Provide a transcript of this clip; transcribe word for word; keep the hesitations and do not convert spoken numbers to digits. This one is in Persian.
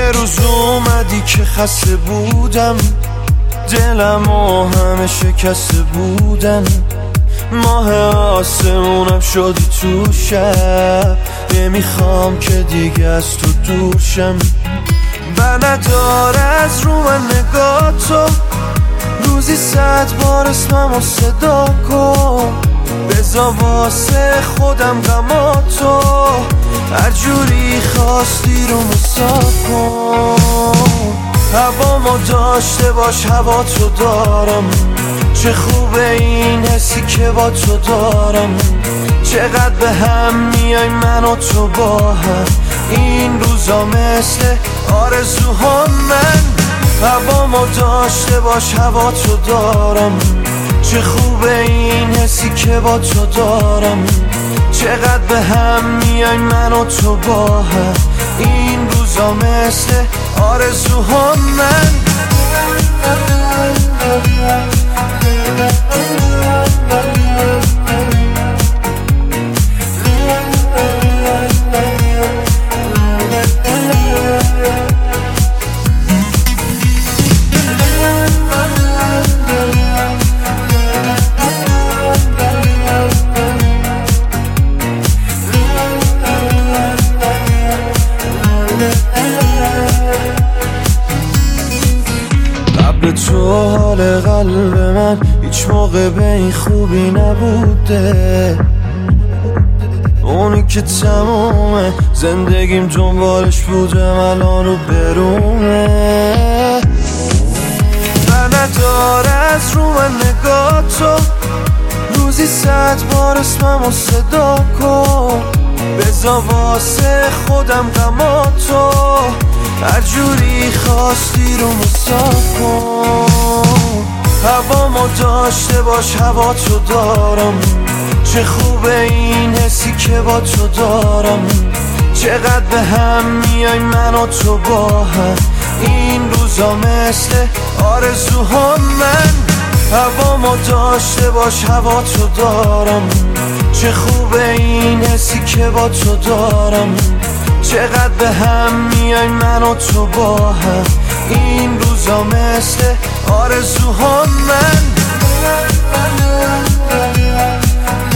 یه روز اومدی که خسته بودم، دلم و همه شکسته بودن، ماه آسمونم شدی تو شب، نمیخوام که دیگه از تو دور شم. بر نداره از رو من نگاه تو، روزی صد بار اسممو صدا کن، بذار واسه خودم غما تو، هر جوری خواستی رو مساف کن. هوامو داشته باش هوا تو دارم، چه خوبه این حسی که با تو دارم، چقدر به هم میای من و تو با هم، این روزا مثل آرزوها من. هوامو داشته باش هوا تو دارم، چه خوبه این حسی که با تو دارم، چقدر به هم میای من و تو با هم، این روزا مثل آرزوها من. قبل تو حال قلب من هیچ موقع به این خوبی نبوده، اونی که تمومه زندگیم دنبالش بودم الان رو برومه. و نداره از رو من نگاه تو، روزی صد بار اسممو صدا کن، بذار واسه خودم غما تو، هر جوری خواستی رو مساف کن. هوامو داشته باش هوا تو دارم، چه خوبه این حسی که با تو دارم، چقدر به هم میای من و تو با هم، این روزا مثل آرزوها من. هوامو داشته باش هوا تو دارم، چه خوبه این حسی که با تو دارم، چقدر به هم میای من و تو با هم، این روزا مثل آرزوها من.